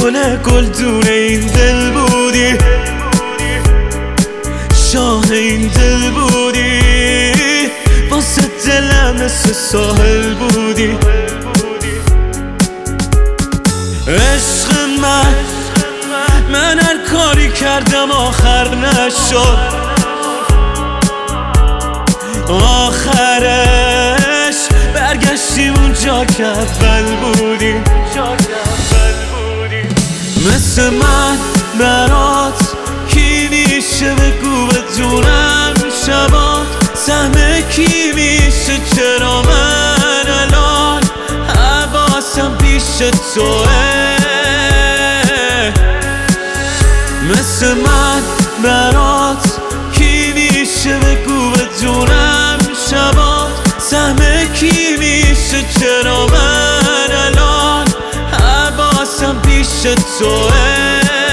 گل گلدون این دل بودی، شاه این دل بودی، واسه دلم مثل ساحل بودی. عشق من هر کاری کردم آخر نشد، آخرش برگشتیم اونجا که اول بودی. مثل من برات کی میشه بگو بدونم شبات، سهم کی میشه چرا من الان حواسم پیش توه. مثل من برات کی میشه بگو بدونم شبات، سهم کی میشه چرا من الان حواسم پیش توه.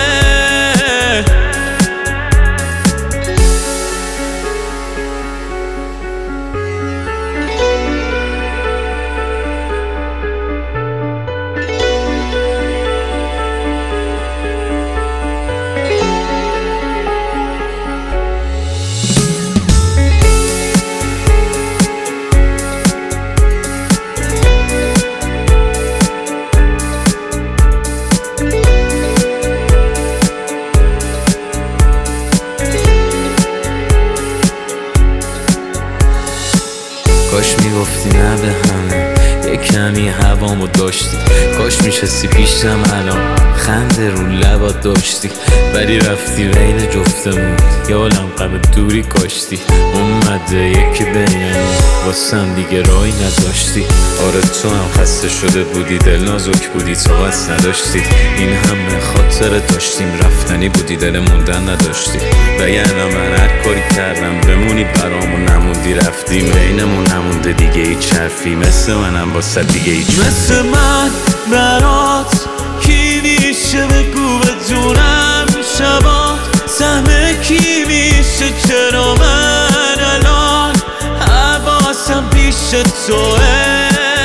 کاش میگفتی نه به همه، یه کمی هوامو داشتی، کاش میشستی پیشم الان خنده رو لبات داشتی، ولی رفتی بین جفتمون یه عالم غم دوری کاشتی. اومده یکی بینمون واسم دیگه راهی نداشتی. آره تو هم خسته شده بودی، دل نازک بودی، تو بس نداشتی. این همه خاطره داشتیم، رفتنی بودی، دل موندن نداشتی. وگرنه من هر کاری کردم بمونی برام و نموندی، رفتی بینمون نمونده دیگه هیچ حرفی، مثل منم واسه دیگه هیچ. مثل من برات کی میشه بگو بدونم شبات، سهم کی میشه چرا من الان حواسم پیش توه.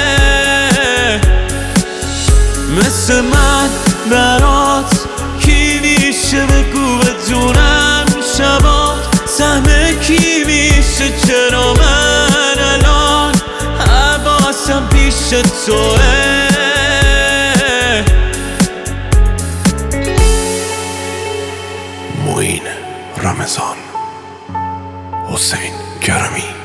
مثل من برات کی میشه بگو بدونم شبات، سهم کی میشه چرا من الان حواسم پیش توه. معین رمضان، حسین کرمی.